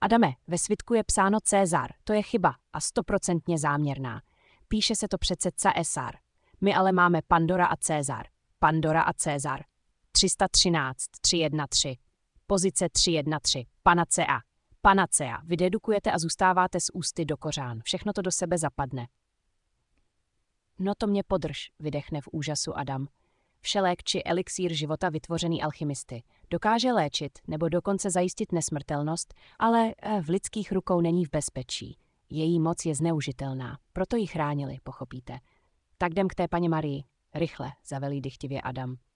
Adame, ve svitku je psáno César, to je chyba a 100% záměrná. Píše se to přece Caesar. My ale máme Pandora a César. Pandora a César. 313, 313. Pozice 313. Panacea. Panacea. Vy dedukujete a zůstáváte z ústy do kořán. Všechno to do sebe zapadne. No to mě podrž, vydechne v úžasu Adam. Všelék či elixír života vytvořený alchymisty. Dokáže léčit nebo dokonce zajistit nesmrtelnost, ale v lidských rukou není v bezpečí. Její moc je zneužitelná, proto ji chránili, pochopíte. Tak jdem k té paně Marii. Rychle, zavelí dychtivě Adam.